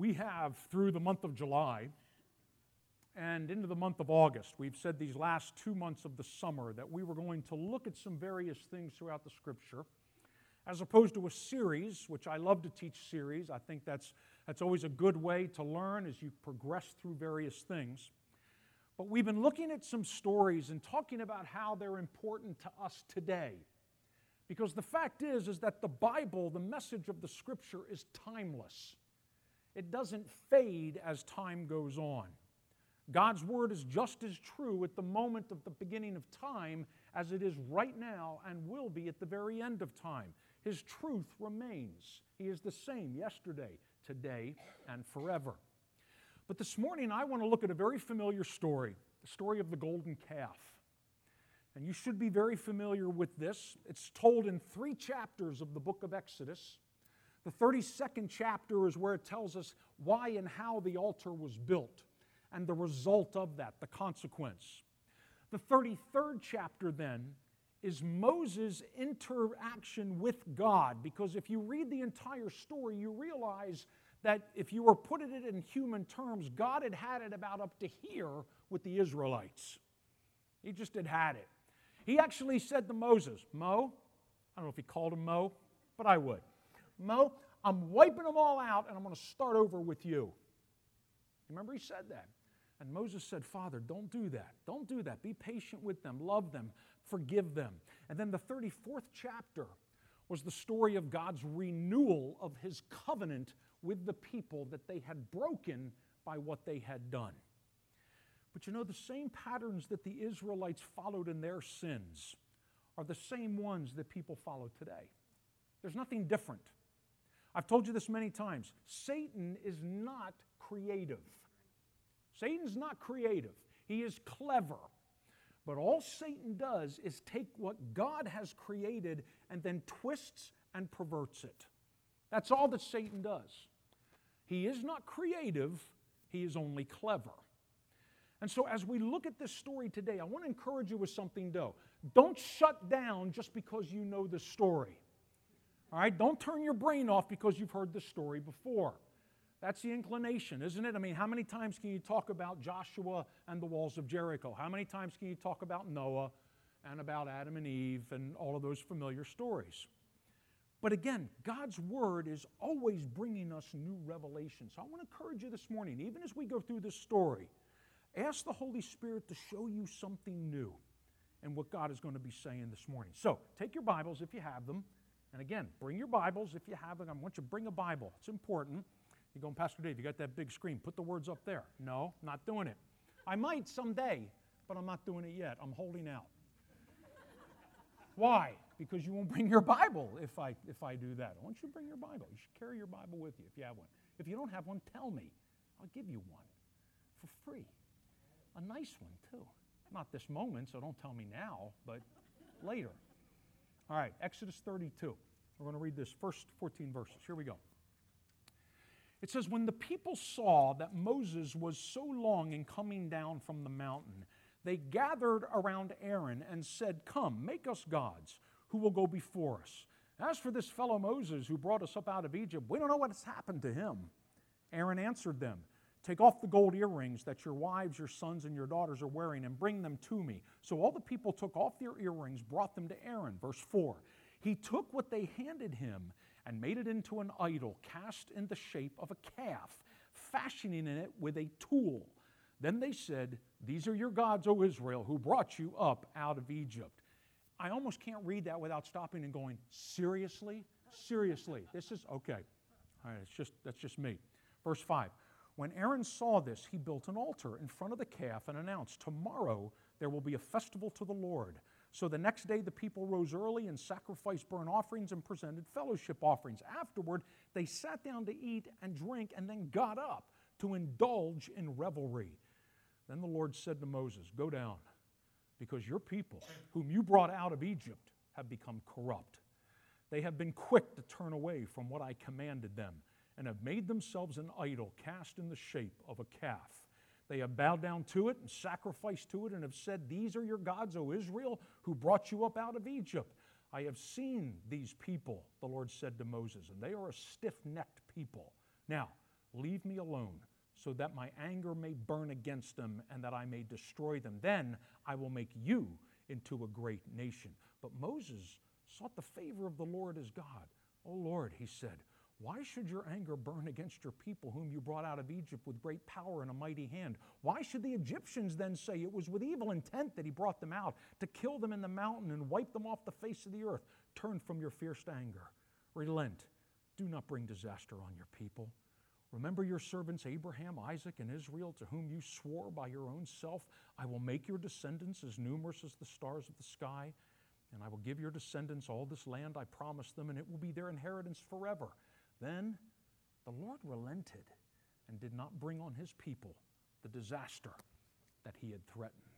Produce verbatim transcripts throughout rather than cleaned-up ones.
we have through the month of July and into the month of August, we've said these last two months of the summer that we were going to look at some various things throughout the Scripture, as opposed to a series, which I love to teach series. I think that's, that's always a good way to learn as you progress through various things. But we've been looking at some stories and talking about how they're important to us today. Because the fact is, is that the Bible, the message of the Scripture, is timeless. It doesn't fade as time goes on. God's Word is just as true at the moment of the beginning of time as it is right now and will be at the very end of time. His truth remains. He is the same yesterday, today, and forever. But this morning I want to look at a very familiar story, the story of the golden calf. And you should be very familiar with this. It's told in three chapters of the book of Exodus. The thirty-second chapter is where it tells us why and how the altar was built and the result of that, the consequence. The thirty-third chapter then is Moses' interaction with God, because if you read the entire story, you realize that if you were putting it in human terms, God had had it about up to here with the Israelites. He just had had it. He actually said to Moses, Mo, I don't know if he called him Mo, but I would. Mo, I'm wiping them all out and I'm going to start over with you. Remember he said that. And Moses said, Father, don't do that. Don't do that. Be patient with them. Love them. Forgive them. And then the thirty-fourth chapter was the story of God's renewal of His covenant with the people that they had broken by what they had done. But you know, the same patterns that the Israelites followed in their sins are the same ones that people follow today. There's nothing different. I've told you this many times. Satan is not creative. Satan's not creative. He is clever. But all Satan does is take what God has created and then twists and perverts it. That's all that Satan does. He is not creative. He is only clever. And so as we look at this story today, I want to encourage you with something, though. Don't shut down just because you know the story. All right? Don't turn your brain off because you've heard the story before. That's the inclination, isn't it? I mean, how many times can you talk about Joshua and the walls of Jericho? How many times can you talk about Noah and about Adam and Eve and all of those familiar stories? But again, God's Word is always bringing us new revelation. So I want to encourage you this morning, even as we go through this story, ask the Holy Spirit to show you something new in what God is going to be saying this morning. So take your Bibles if you have them. And again, bring your Bibles if you have them. I want you to bring a Bible. It's important. You're going, Pastor Dave, you got that big screen. Put the words up there. No, not doing it. I might someday, but I'm not doing it yet. I'm holding out. Why? Because you won't bring your Bible if I if I do that. I want you to bring your Bible. You should carry your Bible with you if you have one. If you don't have one, tell me. I'll give you one for free. A nice one, too. Not this moment, so don't tell me now, but later. All right, Exodus thirty-two. We're going to read this first fourteen verses. Here we go. It says, when the people saw that Moses was so long in coming down from the mountain, they gathered around Aaron and said, come, make us gods who will go before us. As for this fellow Moses who brought us up out of Egypt, we don't know what has happened to him. Aaron answered them, take off the gold earrings that your wives, your sons, and your daughters are wearing and bring them to me. So all the people took off their earrings, brought them to Aaron. Verse four, he took what they handed him and made it into an idol cast in the shape of a calf, fashioning in it with a tool. Then they said, these are your gods, O Israel, who brought you up out of Egypt. I almost can't read that without stopping and going, seriously? Seriously? This is, okay. All right, it's just, that's just me. Verse five, when Aaron saw this, he built an altar in front of the calf and announced, tomorrow there will be a festival to the Lord. So the next day the people rose early and sacrificed burnt offerings and presented fellowship offerings. Afterward, they sat down to eat and drink and then got up to indulge in revelry. Then the Lord said to Moses, go down, because your people, whom you brought out of Egypt, have become corrupt. They have been quick to turn away from what I commanded them and have made themselves an idol cast in the shape of a calf. They have bowed down to it and sacrificed to it and have said, these are your gods, O Israel, who brought you up out of Egypt. I have seen these people, the Lord said to Moses, and they are a stiff-necked people. Now, Leave me alone, so that my anger may burn against them and that I may destroy them. Then I will make you into a great nation." But Moses sought the favor of the Lord his God. "O Lord," he said, "why should your anger burn against your people whom you brought out of Egypt with great power and a mighty hand? Why should the Egyptians then say it was with evil intent that he brought them out, to kill them in the mountain and wipe them off the face of the earth? Turn from your fierce anger. Relent. Do not bring disaster on your people. Remember your servants Abraham, Isaac, and Israel, to whom you swore by your own self, I will make your descendants as numerous as the stars of the sky, and I will give your descendants all this land I promised them, and it will be their inheritance forever." Then the Lord relented and did not bring on his people the disaster that he had threatened.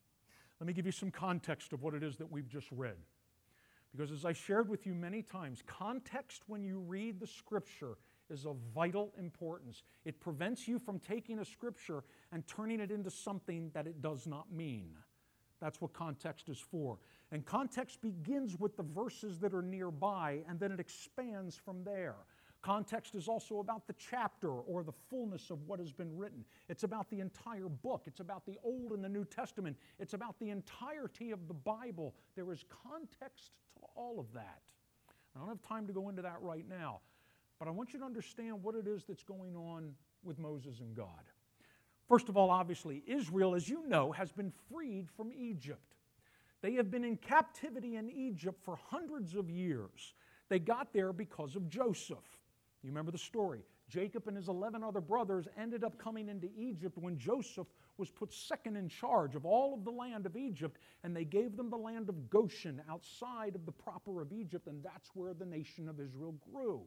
Let me give you some context of what it is that we've just read. Because as I shared with you many times, context when you read the Scripture is of vital importance. It prevents you from taking a Scripture and turning it into something that it does not mean. That's what context is for. And context begins with the verses that are nearby, and then it expands from there. Context is also about the chapter or the fullness of what has been written. It's about the entire book. It's about the Old and the New Testament. It's about the entirety of the Bible. There is context to all of that. I don't have time to go into that right now, but I want you to understand what it is that's going on with Moses and God. First of all, obviously, Israel, as you know, has been freed from Egypt. They have been in captivity in Egypt for hundreds of years. They got there because of Joseph. You remember the story. Jacob and his eleven other brothers ended up coming into Egypt when Joseph was put second in charge of all of the land of Egypt, and they gave them the land of Goshen outside of the proper of Egypt, and that's where the nation of Israel grew.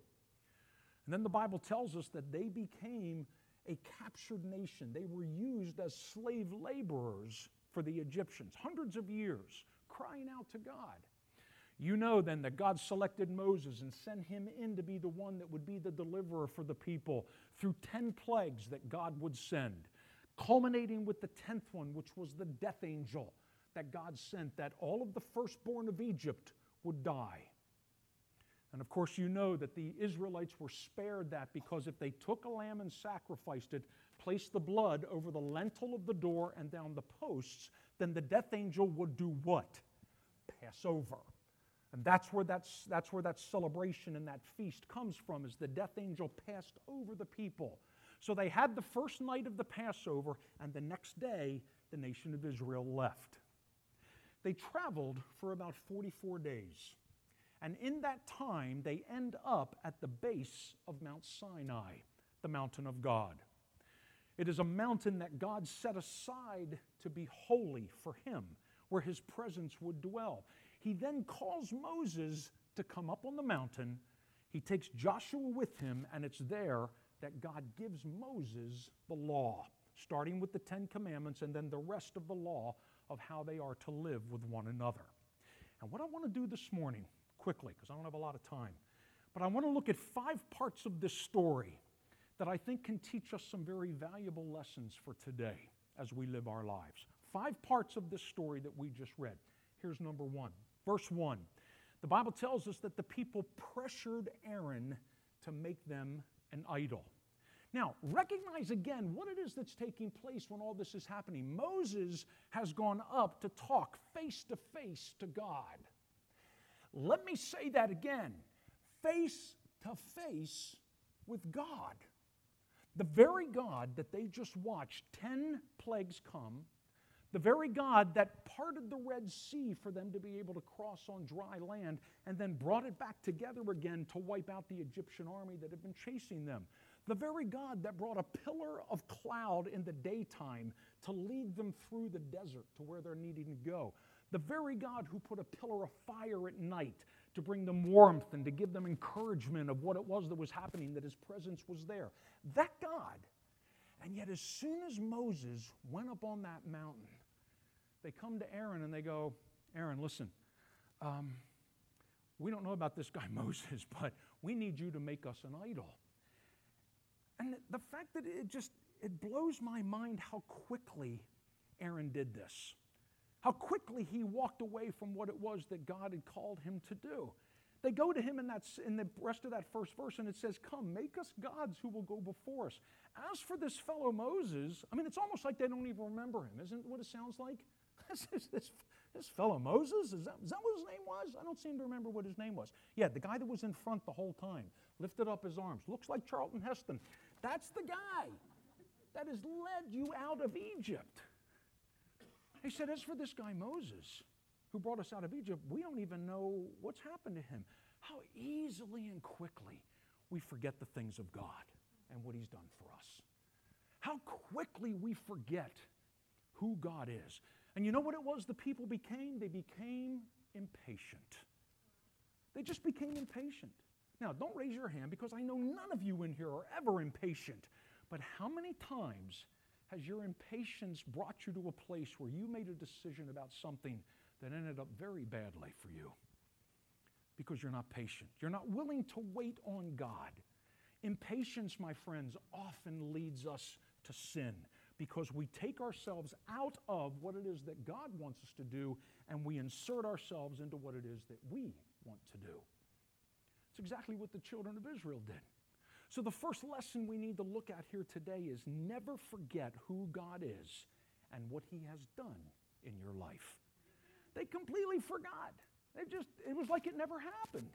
And then the Bible tells us that they became a captured nation. They were used as slave laborers for the Egyptians, hundreds of years, crying out to God. You know then that God selected Moses and sent him in to be the one that would be the deliverer for the people through ten plagues that God would send, culminating with the tenth one, which was the death angel that God sent, that all of the firstborn of Egypt would die. And of course you know that the Israelites were spared that, because if they took a lamb and sacrificed it, placed the blood over the lintel of the door and down the posts, then the death angel would do what? Pass over. And that's where that's, that's where that celebration and that feast comes from, is the death angel passed over the people. So they had the first night of the Passover, and the next day the nation of Israel left. They traveled for about forty-four days. And in that time, they end up at the base of Mount Sinai, the mountain of God. It is a mountain that God set aside to be holy for him, where his presence would dwell. He then calls Moses to come up on the mountain. He takes Joshua with him, and it's there that God gives Moses the law, starting with the Ten Commandments and then the rest of the law of how they are to live with one another. And what I want to do this morning, quickly, because I don't have a lot of time, but I want to look at five parts of this story that I think can teach us some very valuable lessons for today as we live our lives. Five parts of this story that we just read. Here's number one. Verse one. The Bible tells us that the people pressured Aaron to make them an idol. Now, recognize again what it is that's taking place when all this is happening. Moses has gone up to talk face to face to God. Let me say that again. Face to face with God. The very God that they just watched ten plagues come, the very God that parted the Red Sea for them to be able to cross on dry land and then brought it back together again to wipe out the Egyptian army that had been chasing them. The very God that brought a pillar of cloud in the daytime to lead them through the desert to where they're needing to go. The very God who put a pillar of fire at night to bring them warmth and to give them encouragement of what it was that was happening, that his presence was there. That God. And yet as soon as Moses went up on that mountain, they come to Aaron and they go, Aaron, listen, um, we don't know about this guy Moses, but we need you to make us an idol. And the fact that it just, it blows my mind how quickly Aaron did this. How quickly he walked away from what it was that God had called him to do. They go to him in, that, in the rest of that first verse, and it says, come, make us gods who will go before us. As for this fellow Moses, I mean, it's almost like they don't even remember him. Isn't what it sounds like? this, this, this fellow Moses, is that, is that what his name was? I don't seem to remember what his name was. Yeah, the guy that was in front the whole time, lifted up his arms, looks like Charlton Heston. That's the guy that has led you out of Egypt. He said, as for this guy Moses, who brought us out of Egypt, we don't even know what's happened to him. How easily and quickly we forget the things of God and what he's done for us. How quickly we forget who God is. And you know what it was the people became? They became impatient. They just became impatient. Now, don't raise your hand because I know none of you in here are ever impatient. But how many times has your impatience brought you to a place where you made a decision about something that ended up very badly for you? Because you're not patient. You're not willing to wait on God. Impatience, my friends, often leads us to sin because we take ourselves out of what it is that God wants us to do and we insert ourselves into what it is that we want to do. It's exactly what the children of Israel did. So the first lesson we need to look at here today is never forget who God is and what he has done in your life. They completely forgot. They just, it was like it never happened.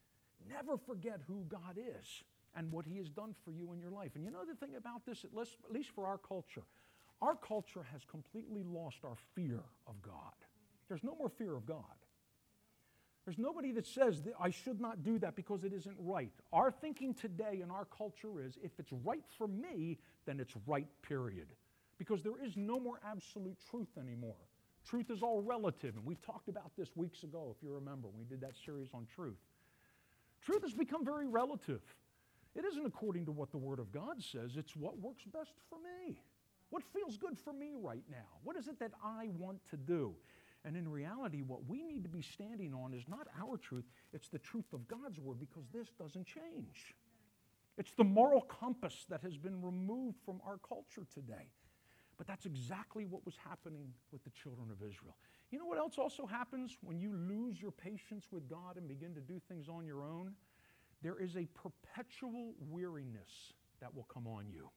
Never forget who God is and what he has done for you in your life. And you know the thing about this, at least, at least for our culture, our culture has completely lost our fear of God. There's no more fear of God. There's nobody that says that I should not do that because it isn't right. Our thinking today in our culture is if it's right for me, then it's right, period. Because there is no more absolute truth anymore. Truth is all relative, and we talked about this weeks ago, if you remember. We did that series on truth. Truth has become very relative. It isn't according to what the Word of God says. It's what works best for me. What feels good for me right now? What is it that I want to do? And in reality, what we need to be standing on is not our truth, it's the truth of God's Word, because this doesn't change. It's the moral compass that has been removed from our culture today. But that's exactly what was happening with the children of Israel. You know what else also happens when you lose your patience with God and begin to do things on your own? There is a perpetual weariness that will come on you.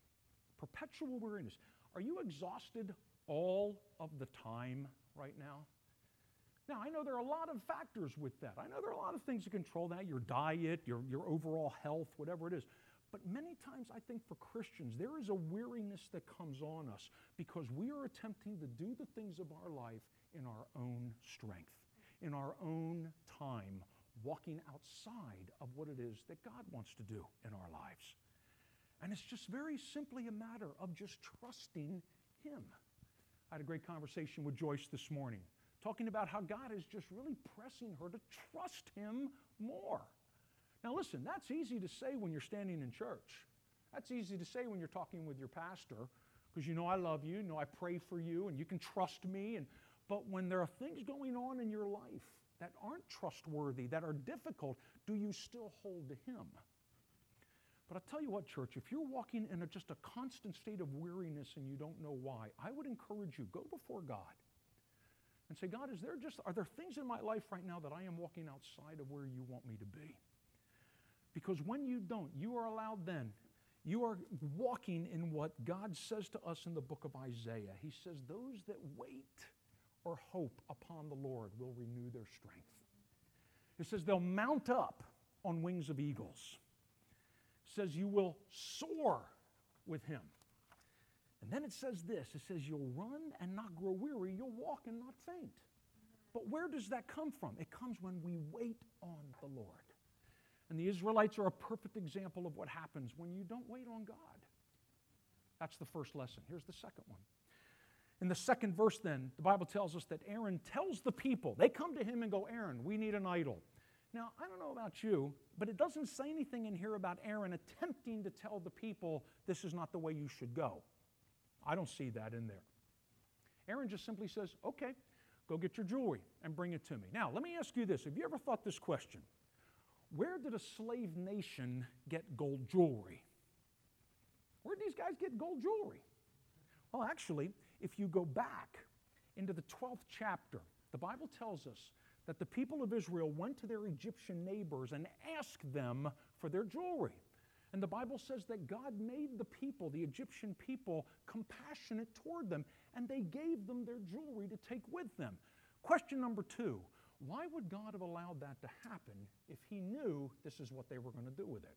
Perpetual weariness. Are you exhausted all of the time right now? Now, I know there are a lot of factors with that. I know there are a lot of things that control that, your diet, your, your overall health, whatever it is. But many times I think for Christians, there is a weariness that comes on us because we are attempting to do the things of our life in our own strength, in our own time, walking outside of what it is that God wants to do in our lives. And it's just very simply a matter of just trusting him. I had a great conversation with Joyce this morning, talking about how God is just really pressing her to trust him more. Now listen, that's easy to say when you're standing in church. That's easy to say when you're talking with your pastor, because you know I love you, you know I pray for you, and you can trust me. And but when there are things going on in your life that aren't trustworthy, that are difficult, do you still hold to him? But I'll tell you what, church, if you're walking in a, just a constant state of weariness and you don't know why, I would encourage you, go before God and say, God, is there just, are there things in my life right now that I am walking outside of where you want me to be? Because when you don't, you are allowed then, you are walking in what God says to us in the book of Isaiah. He says, those that wait or hope upon the Lord will renew their strength. It says they'll mount up on wings of eagles. It says you will soar with him. And then it says this, it says you'll run and not grow weary, you'll walk and not faint. But where does that come from? It comes when we wait on the Lord. And the Israelites are a perfect example of what happens when you don't wait on God. That's the first lesson. Here's the second one. In the second verse then, the Bible tells us that Aaron tells the people, they come to him and go, Aaron, we need an idol. Now, I don't know about you, but it doesn't say anything in here about Aaron attempting to tell the people this is not the way you should go. I don't see that in there. Aaron just simply says, okay, go get your jewelry and bring it to me. Now, let me ask you this. Have you ever thought this question? Where did a slave nation get gold jewelry? Where did these guys get gold jewelry? Well, actually, if you go back into the twelfth chapter, the Bible tells us that the people of Israel went to their Egyptian neighbors and asked them for their jewelry. And the Bible says that God made the people, the Egyptian people, compassionate toward them, and they gave them their jewelry to take with them. Question number two, why would God have allowed that to happen if he knew this is what they were going to do with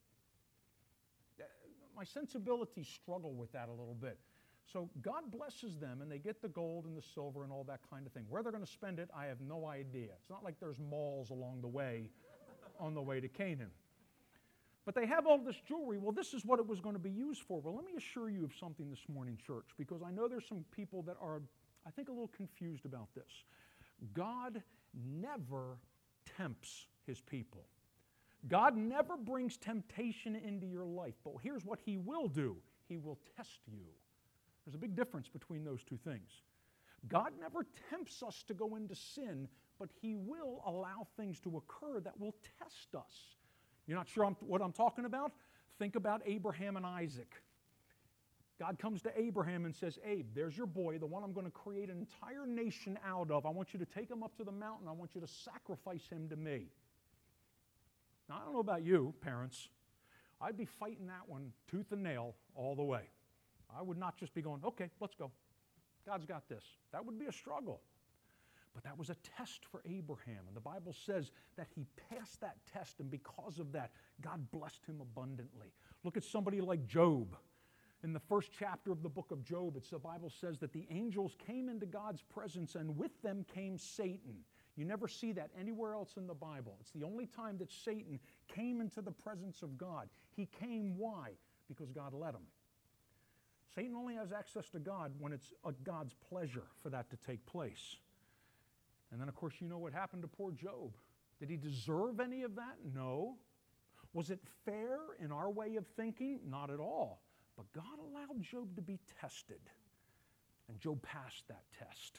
it? My sensibilities struggle with that a little bit. So God blesses them, and they get the gold and the silver and all that kind of thing. Where they're going to spend it, I have no idea. It's not like there's malls along the way on the way to Canaan. But they have all this jewelry. Well, this is what it was going to be used for. Well, let me assure you of something this morning, church, because I know there's some people that are, I think, a little confused about this. God never tempts his people. God never brings temptation into your life. But here's what he will do. He will test you. There's a big difference between those two things. God never tempts us to go into sin, but he will allow things to occur that will test us. You're not sure I'm, what I'm talking about? Think about Abraham and Isaac. God comes to Abraham and says, Abe, there's your boy, the one I'm going to create an entire nation out of. I want you to take him up to the mountain. I want you to sacrifice him to me. Now, I don't know about you, parents. I'd be fighting that one tooth and nail all the way. I would not just be going, okay, let's go. God's got this. That would be a struggle. But that was a test for Abraham. And the Bible says that he passed that test, and because of that, God blessed him abundantly. Look at somebody like Job. In the first chapter of the book of Job, it's, the Bible says that the angels came into God's presence, and with them came Satan. You never see that anywhere else in the Bible. It's the only time that Satan came into the presence of God. He came, why? Because God let him. Satan only has access to God when it's a God's pleasure for that to take place. And then, of course, you know what happened to poor Job. Did he deserve any of that? No. Was it fair in our way of thinking? Not at all. But God allowed Job to be tested. And Job passed that test.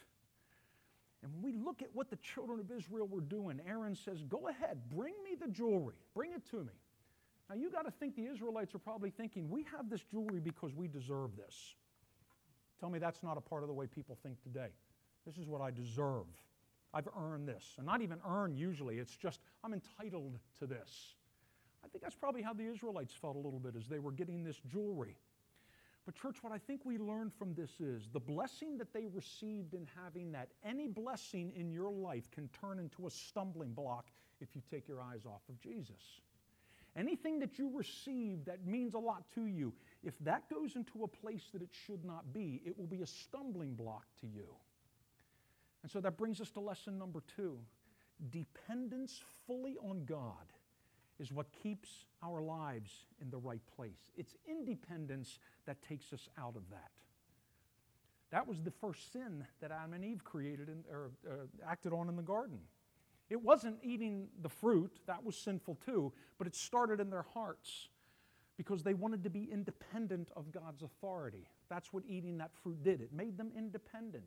And when we look at what the children of Israel were doing, Aaron says, go ahead, bring me the jewelry. Bring it to me. Now, you got to think the Israelites are probably thinking, we have this jewelry because we deserve this. Tell me that's not a part of the way people think today. This is what I deserve. I've earned this. And not even earned usually. It's just, I'm entitled to this. I think that's probably how the Israelites felt a little bit as they were getting this jewelry. But church, what I think we learn from this is the blessing that they received in having that, any blessing in your life can turn into a stumbling block if you take your eyes off of Jesus. Anything that you receive that means a lot to you, if that goes into a place that it should not be, it will be a stumbling block to you. And so that brings us to lesson number two. Dependence fully on God is what keeps our lives in the right place. It's independence that takes us out of that. That was the first sin that Adam and Eve created in, or uh, acted on in the garden. It wasn't eating the fruit, that was sinful too, but it started in their hearts because they wanted to be independent of God's authority. That's what eating that fruit did. It made them independent.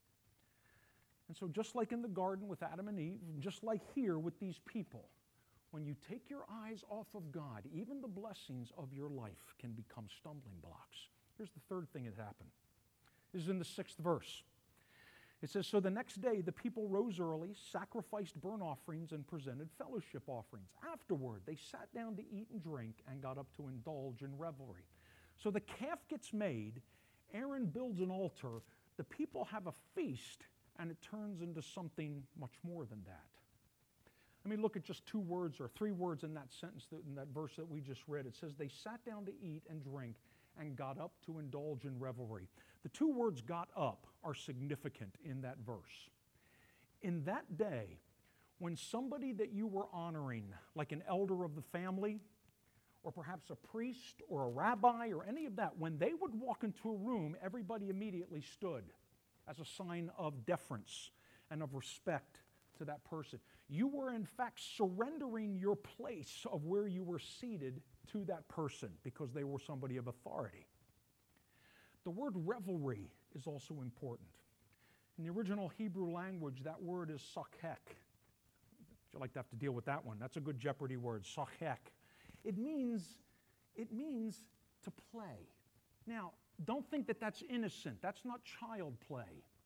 And so just like in the garden with Adam and Eve, just like here with these people, when you take your eyes off of God, even the blessings of your life can become stumbling blocks. Here's the third thing that happened. This is in the sixth verse. It says, so the next day the people rose early, sacrificed burnt offerings, and presented fellowship offerings. Afterward, they sat down to eat and drink and got up to indulge in revelry. So the calf gets made, Aaron builds an altar, the people have a feast, and it turns into something much more than that. Let me look at just two words or three words in that sentence, that, in that verse that we just read. It says, they sat down to eat and drink and got up to indulge in revelry. The two words got up are significant in that verse. In that day, when somebody that you were honoring, like an elder of the family, or perhaps a priest or a rabbi or any of that, when they would walk into a room, everybody immediately stood as a sign of deference and of respect to that person. You were in fact surrendering your place of where you were seated to that person because they were somebody of authority. The word revelry is also important. In the original Hebrew language, that word is sachek. You'd like to have to deal with that one. That's a good Jeopardy word, sachek. It means, it means to play. Now, don't think that that's innocent. That's not child play.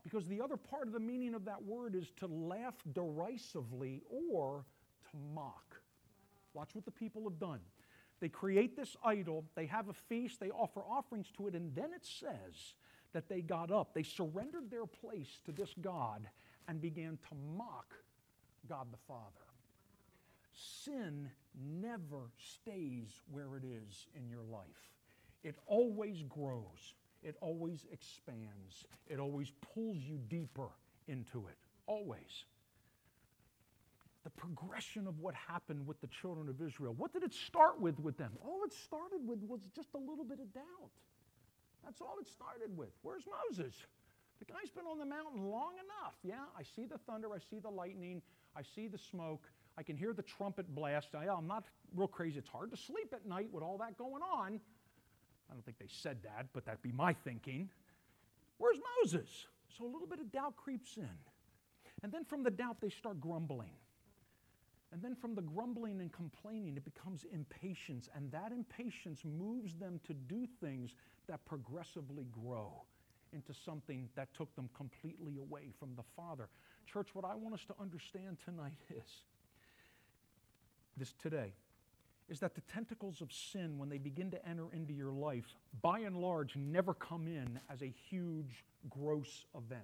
Because the other part of the meaning of that word is to laugh derisively or to mock. Watch what the people have done. They create this idol, they have a feast, they offer offerings to it, and then it says that they got up, they surrendered their place to this God and began to mock God the Father. Sin never stays where it is in your life. It always grows. It always expands. It always pulls you deeper into it. Always. The progression of what happened with the children of Israel. What did it start with with them? All it started with was just a little bit of doubt. That's all it started with. Where's Moses? The guy's been on the mountain long enough. Yeah, I see the thunder, I see the lightning, I see the smoke, I can hear the trumpet blast. I, I'm not real crazy. It's hard to sleep at night with all that going on. I don't think they said that, but that'd be my thinking. Where's Moses? So a little bit of doubt creeps in. And then from the doubt, they start grumbling. And then from the grumbling and complaining, it becomes impatience. And that impatience moves them to do things that progressively grow into something that took them completely away from the Father. Church, what I want us to understand tonight is, this today, is that the tentacles of sin, when they begin to enter into your life, by and large, never come in as a huge, gross event.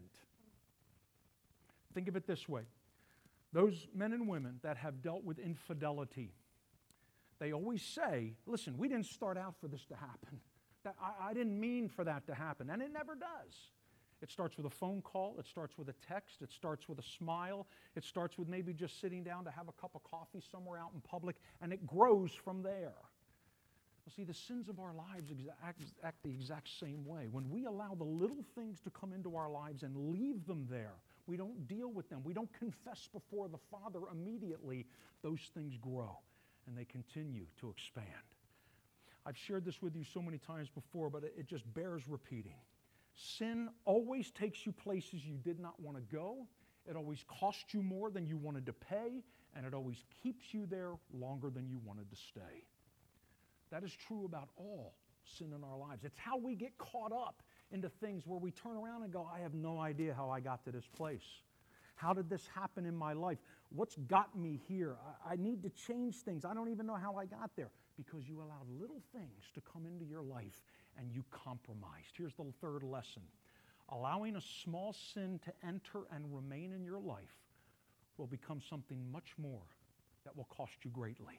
Think of it this way. Those men and women that have dealt with infidelity, they always say, listen, we didn't start out for this to happen. That, I, I didn't mean for that to happen, and it never does. It starts with a phone call, it starts with a text, it starts with a smile, it starts with maybe just sitting down to have a cup of coffee somewhere out in public, and it grows from there. Well, see, the sins of our lives act, act the exact same way. When we allow the little things to come into our lives and leave them there, we don't deal with them, we don't confess before the Father immediately, those things grow, and they continue to expand. I've shared this with you so many times before, but it just bears repeating. Sin always takes you places you did not want to go. It always costs you more than you wanted to pay, and it always keeps you there longer than you wanted to stay. That is true about all sin in our lives. It's how we get caught up into things where we turn around and go, I have no idea how I got to this place. How did this happen in my life? What's got me here? I, I need to change things. I don't even know how I got there. Because you allowed little things to come into your life and you compromised. Here's the third lesson. Allowing a small sin to enter and remain in your life will become something much more that will cost you greatly.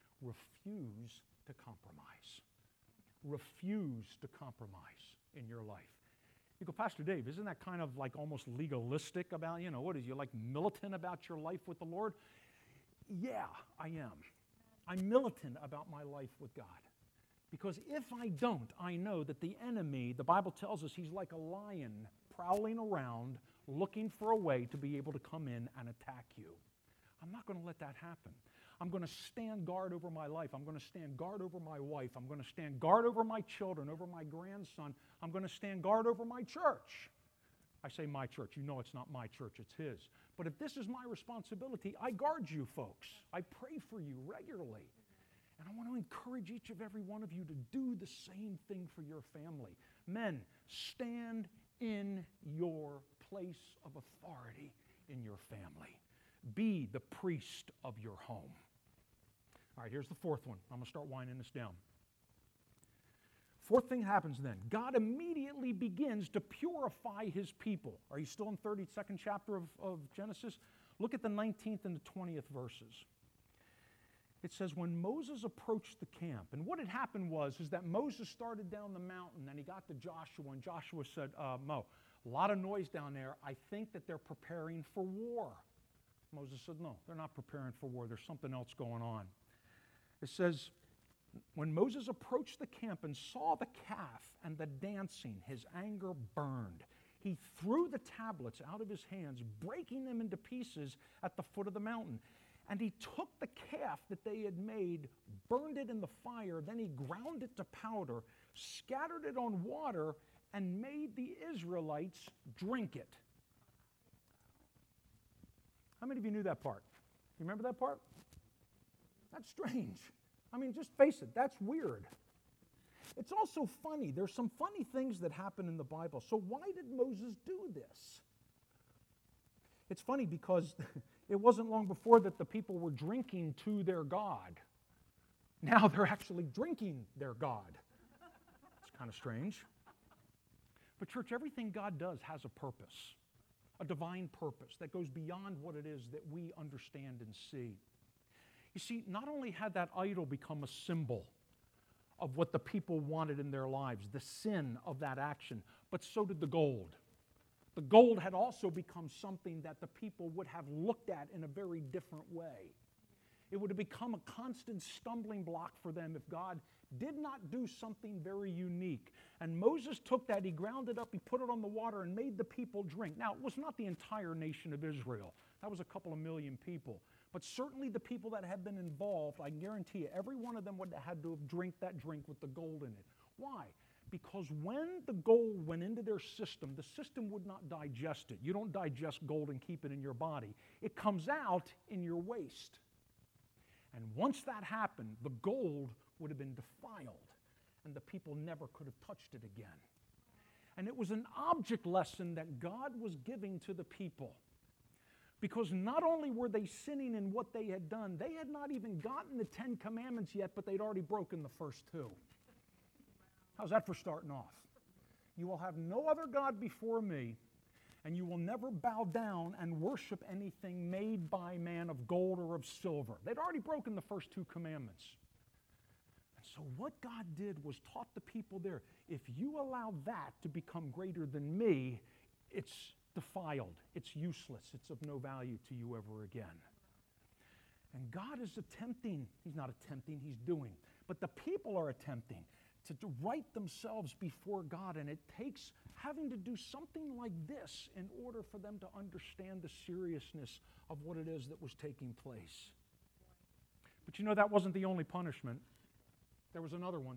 Refuse to compromise. Refuse to compromise in your life. You go, Pastor Dave, isn't that kind of like almost legalistic about, you know, what is you like militant about your life with the Lord? Yeah, I am. I'm militant about my life with God. Because if I don't, I know that the enemy, the Bible tells us he's like a lion prowling around looking for a way to be able to come in and attack you. I'm not going to let that happen. I'm going to stand guard over my life. I'm going to stand guard over my wife. I'm going to stand guard over my children, over my grandson. I'm going to stand guard over my church. I say my church. You know it's not my church, it's his. But if this is my responsibility, I guard you folks. I pray for you regularly. And I want to encourage each of every one of you to do the same thing for your family. Men, stand in your place of authority in your family. Be the priest of your home. All right, here's the fourth one. I'm going to start winding this down. Fourth thing happens then. God immediately begins to purify his people. Are you still in thirty-second chapter of, of Genesis? Look at the nineteenth and the twentieth verses. It says, when Moses approached the camp, and what had happened was is that Moses started down the mountain and he got to Joshua, and Joshua said, uh, Mo, a lot of noise down there. I think that they're preparing for war. Moses said, no, they're not preparing for war. There's something else going on. It says, when Moses approached the camp and saw the calf and the dancing, his anger burned. He threw the tablets out of his hands, breaking them into pieces at the foot of the mountain. And he took the calf that they had made, burned it in the fire, then he ground it to powder, scattered it on water, and made the Israelites drink it. How many of you knew that part? You remember that part? That's strange. I mean, just face it, that's weird. It's also funny. There's some funny things that happen in the Bible. So why did Moses do this? It's funny because it wasn't long before that the people were drinking to their God. Now they're actually drinking their God. It's kind of strange. But church, everything God does has a purpose, a divine purpose that goes beyond what it is that we understand and see. You see, not only had that idol become a symbol of what the people wanted in their lives, the sin of that action, but so did the gold. The gold had also become something that the people would have looked at in a very different way. It would have become a constant stumbling block for them if God did not do something very unique. And Moses took that, he ground it up, he put it on the water and made the people drink. Now, it was not the entire nation of Israel. That was a couple of million people. But certainly the people that had been involved, I guarantee you, every one of them would have had to have drank that drink with the gold in it. Why? Because when the gold went into their system, the system would not digest it. You don't digest gold and keep it in your body. It comes out in your waste. And once that happened, the gold would have been defiled, and the people never could have touched it again. And it was an object lesson that God was giving to the people. Because not only were they sinning in what they had done, they had not even gotten the Ten Commandments yet, but they'd already broken the first two. How's that for starting off? You will have no other God before me, and you will never bow down and worship anything made by man of gold or of silver. They'd already broken the first two commandments. And so what God did was taught the people there, if you allow that to become greater than me, it's defiled, it's useless, it's of no value to you ever again. And God is attempting, he's not attempting, he's doing, but the people are attempting to, to right themselves before God, and it takes having to do something like this in order for them to understand the seriousness of what it is that was taking place. But you know, that wasn't the only punishment. There was another one.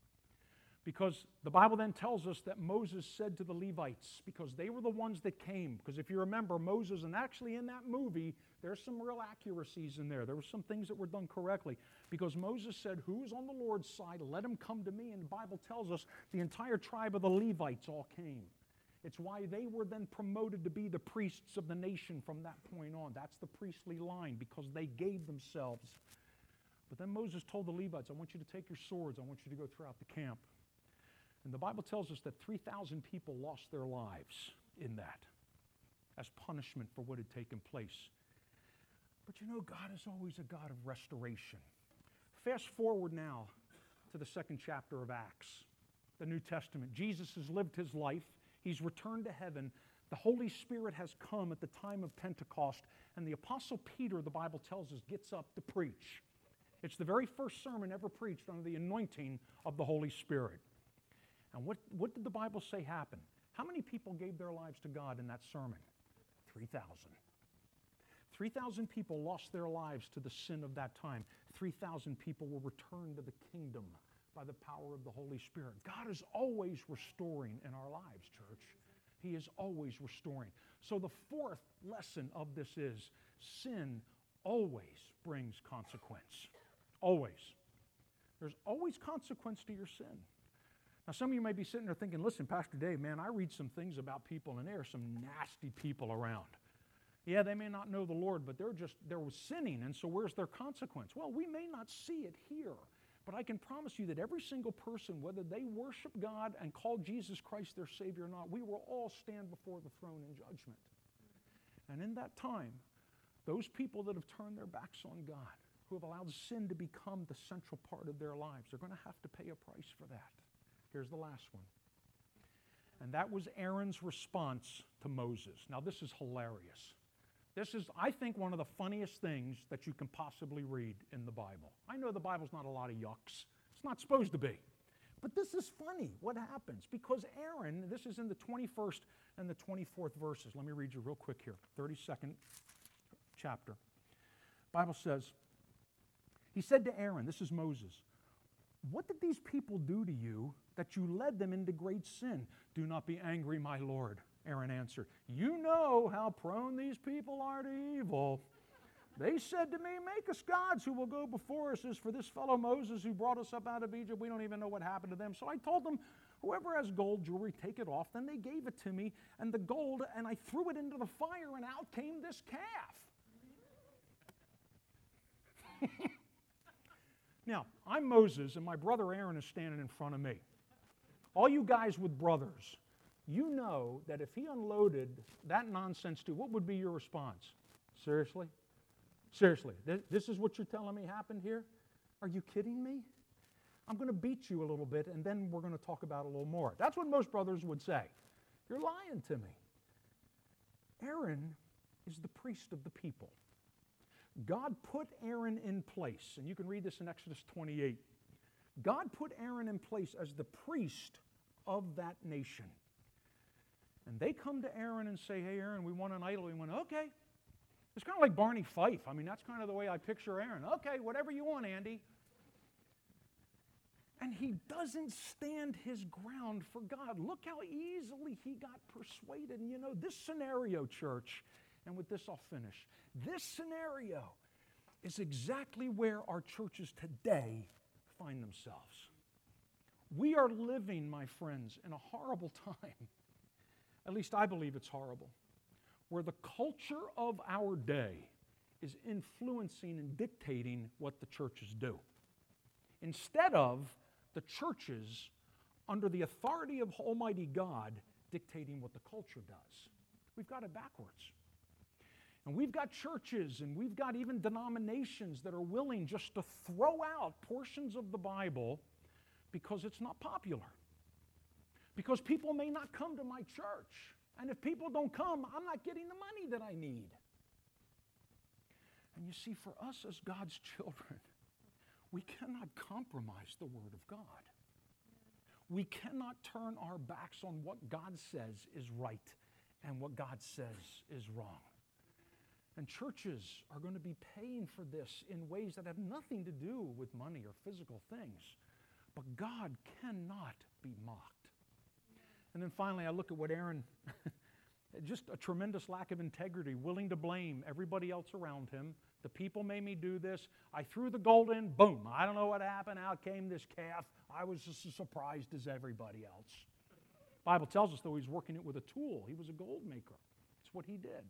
Because the Bible then tells us that Moses said to the Levites, because they were the ones that came, because if you remember Moses, and actually in that movie, there's some real accuracies in there. There were some things that were done correctly. Because Moses said, who is on the Lord's side, let him come to me. And the Bible tells us the entire tribe of the Levites all came. It's why they were then promoted to be the priests of the nation from that point on. That's the priestly line, because they gave themselves. But then Moses told the Levites, I want you to take your swords. I want you to go throughout the camp. And the Bible tells us that three thousand people lost their lives in that as punishment for what had taken place. But you know, God is always a God of restoration. Fast forward now to the second chapter of Acts, the New Testament. Jesus has lived his life. He's returned to heaven. The Holy Spirit has come at the time of Pentecost, and the Apostle Peter, the Bible tells us, gets up to preach. It's the very first sermon ever preached under the anointing of the Holy Spirit. And what, what did the Bible say happened? How many people gave their lives to God in that sermon? three thousand. three thousand people lost their lives to the sin of that time. three thousand people were returned to the kingdom by the power of the Holy Spirit. God is always restoring in our lives, church. He is always restoring. So the fourth lesson of this is sin always brings consequence. Always. There's always consequence to your sin. Now, some of you may be sitting there thinking, listen, Pastor Dave, man, I read some things about people, and there are some nasty people around. Yeah, they may not know the Lord, but they're just, there was sinning, and so where's their consequence? Well, we may not see it here, but I can promise you that every single person, whether they worship God and call Jesus Christ their Savior or not, we will all stand before the throne in judgment. And in that time, those people that have turned their backs on God, who have allowed sin to become the central part of their lives, they're going to have to pay a price for that. Here's the last one. And that was Aaron's response to Moses. Now, this is hilarious. This is, I think, one of the funniest things that you can possibly read in the Bible. I know the Bible's not a lot of yucks. It's not supposed to be. But this is funny, what happens. Because Aaron, this is in the twenty-first and the twenty-fourth verses. Let me read you real quick here. thirty-second chapter. Bible says, he said to Aaron, this is Moses, what did these people do to you that you led them into great sin? Do not be angry, my Lord. Aaron answered, you know how prone these people are to evil. They said to me, make us gods who will go before us. As for this fellow Moses who brought us up out of Egypt, we don't even know what happened to them. So I told them, Whoever has gold jewelry, take it off. Then they gave it to me, and the gold, and I threw it into the fire, and out came this calf. Now, I'm Moses, and my brother Aaron is standing in front of me. All you guys with brothers, you know that if he unloaded that nonsense to you, what would be your response? Seriously? Seriously, th- this is what you're telling me happened here? Are you kidding me? I'm going to beat you a little bit, and then we're going to talk about it a little more. That's what most brothers would say. You're lying to me. Aaron is the priest of the people. God put Aaron in place, and you can read this in Exodus twenty-eight. God put Aaron in place as the priest of that nation. And they come to Aaron and say, hey, Aaron, we want an idol. He went, okay. It's kind of like Barney Fife. I mean, that's kind of the way I picture Aaron. Okay, whatever you want, Andy. And he doesn't stand his ground for God. Look how easily he got persuaded. And you know, this scenario, church, and with this I'll finish. This scenario is exactly where our churches today find themselves. We are living, my friends, in a horrible time. At least I believe it's horrible. Where the culture of our day is influencing and dictating what the churches do. Instead of the churches, under the authority of Almighty God, dictating what the culture does. We've got it backwards. And we've got churches and we've got even denominations that are willing just to throw out portions of the Bible because it's not popular. Because people may not come to my church. And if people don't come, I'm not getting the money that I need. And you see, for us as God's children, we cannot compromise the Word of God. We cannot turn our backs on what God says is right and what God says is wrong. And churches are going to be paying for this in ways that have nothing to do with money or physical things. But God cannot be mocked. And then finally, I look at what Aaron, just a tremendous lack of integrity, willing to blame everybody else around him. The people made me do this. I threw the gold in, boom. I don't know what happened. Out came this calf. I was just as surprised as everybody else. The Bible tells us, though, he's working it with a tool. He was a gold maker. It's what he did.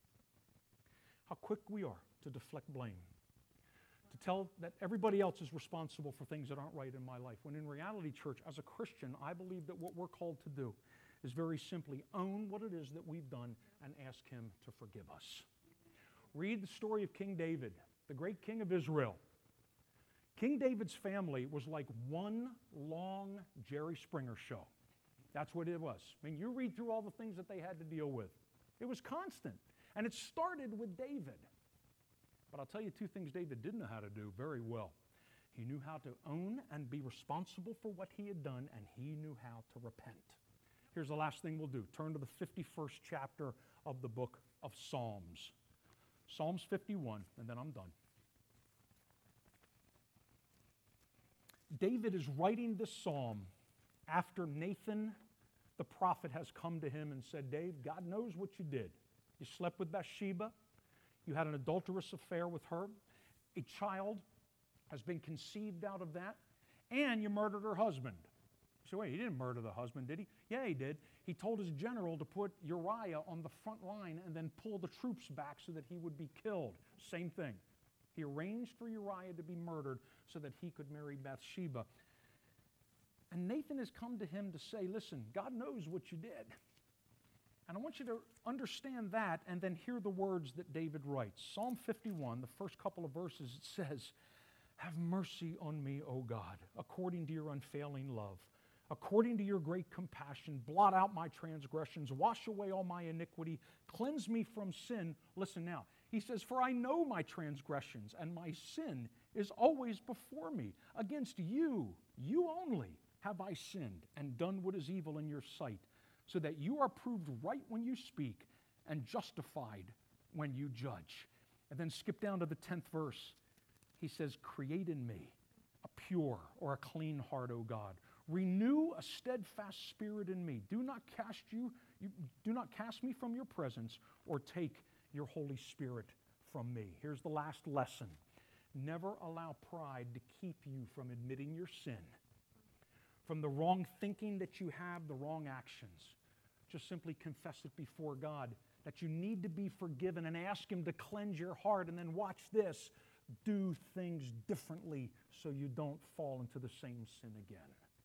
How quick we are to deflect blame, to tell that everybody else is responsible for things that aren't right in my life. When in reality, church, as a Christian, I believe that what we're called to do is very simply own what it is that we've done and ask him to forgive us. Read the story of King David, the great king of Israel. King David's family was like one long Jerry Springer show. That's what it was. I mean, you read through all the things that they had to deal with. It was constant. And it started with David. But I'll tell you two things David didn't know how to do very well. He knew how to own and be responsible for what he had done, and he knew how to repent. Here's the last thing we'll do. Turn to the fifty-first chapter of the book of Psalms. Psalms fifty-one, and then I'm done. David is writing this psalm after Nathan, the prophet, has come to him and said, Dave, God knows what you did. You slept with Bathsheba. You had an adulterous affair with her. A child has been conceived out of that. And you murdered her husband. You say, wait, he didn't murder the husband, did he? Yeah, he did. He told his general to put Uriah on the front line and then pull the troops back so that he would be killed. Same thing. He arranged for Uriah to be murdered so that he could marry Bathsheba. And Nathan has come to him to say, listen, God knows what you did. And I want you to understand that and then hear the words that David writes. Psalm fifty-one, the first couple of verses, it says, have mercy on me, O God, according to your unfailing love. According to your great compassion, blot out my transgressions, wash away all my iniquity, cleanse me from sin. Listen now. He says, for I know my transgressions, and my sin is always before me. Against you, you only, have I sinned and done what is evil in your sight, so that you are proved right when you speak and justified when you judge. And then skip down to the tenth verse. He says, create in me a pure or a clean heart, O God. Renew a steadfast spirit in me. Do not cast you, you do not cast me from your presence or take your Holy Spirit from me. Here's the last lesson. Never allow pride to keep you from admitting your sin. from the wrong thinking that you have, the wrong actions. Just simply confess it before God that you need to be forgiven and ask Him to cleanse your heart. And then watch this, do things differently so you don't fall into the same sin again.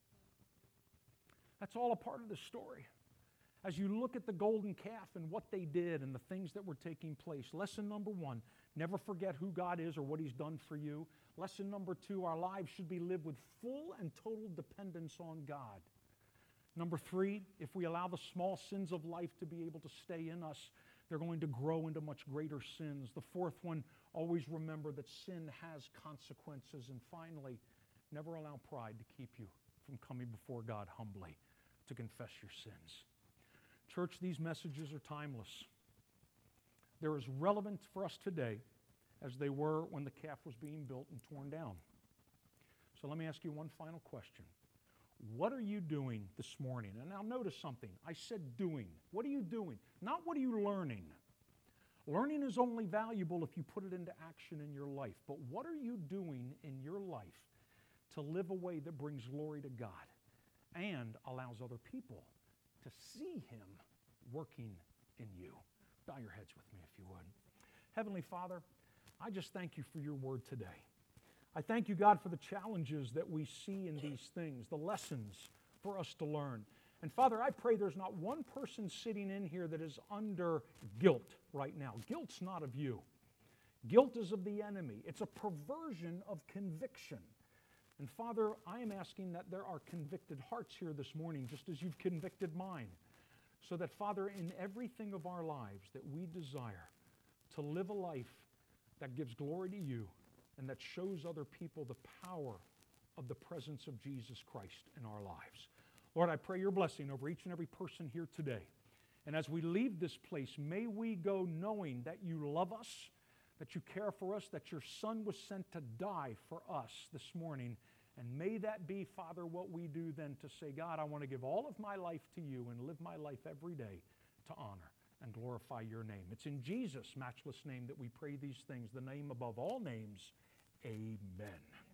That's all a part of the story. As you look at the golden calf and what they did and the things that were taking place, lesson number one, never forget who God is or what He's done for you. Lesson number two, our lives should be lived with full and total dependence on God. Number three, if we allow the small sins of life to be able to stay in us, they're going to grow into much greater sins. The fourth one, always remember that sin has consequences. And finally, never allow pride to keep you from coming before God humbly to confess your sins. Church, these messages are timeless. They're as relevant for us today as they were when the calf was being built and torn down. So let me ask you one final question. What are you doing this morning? And now notice something. I said doing. What are you doing? Not what are you learning. Learning is only valuable if you put it into action in your life. But what are you doing in your life to live a way that brings glory to God and allows other people to see Him working in you? Bow your heads with me if you would. Heavenly Father, I just thank You for Your word today. I thank You, God, for the challenges that we see in these things, the lessons for us to learn. And Father, I pray there's not one person sitting in here that is under guilt right now. Guilt's not of You. Guilt is of the enemy. It's a perversion of conviction. And Father, I am asking that there are convicted hearts here this morning, just as You've convicted mine, so that, Father, in everything of our lives that we desire to live a life that gives glory to You and that shows other people the power of the presence of Jesus Christ in our lives. Lord, I pray Your blessing over each and every person here today. And as we leave this place, may we go knowing that You love us, that You care for us, that Your Son was sent to die for us this morning. And may that be, Father, what we do then to say, God, I want to give all of my life to You and live my life every day to honor and glorify Your name. It's in Jesus' matchless name that we pray these things, the name above all names. Amen.